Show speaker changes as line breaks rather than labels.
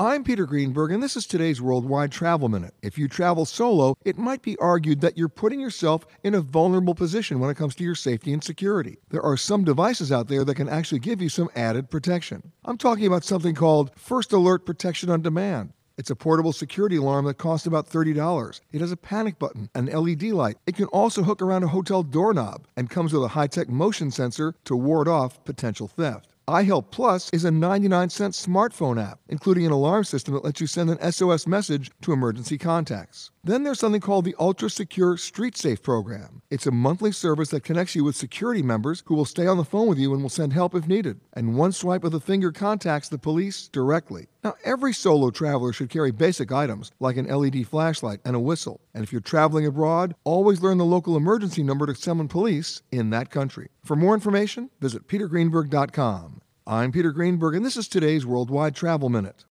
I'm Peter Greenberg, and this is today's Worldwide Travel Minute. If you travel solo, it might be argued that you're putting yourself in a vulnerable position when it comes to your safety and security. There are some devices out there that can actually give you some added protection. I'm talking about something called First Alert Protection on Demand. It's a portable security alarm that costs about $30. It has a panic button, an LED light. It can also hook around a hotel doorknob and comes with a high-tech motion sensor to ward off potential theft. iHelp Plus is a 99-cent smartphone app, including an alarm system that lets you send an SOS message to emergency contacts. Then there's something called the Ultra Secure Street Safe program. It's a monthly service that connects you with security members who will stay on the phone with you and will send help if needed. And one swipe of the finger contacts the police directly. Now, every solo traveler should carry basic items like an LED flashlight and a whistle. And if you're traveling abroad, always learn the local emergency number to summon police in that country. For more information, visit petergreenberg.com. I'm Peter Greenberg, and this is today's Worldwide Travel Minute.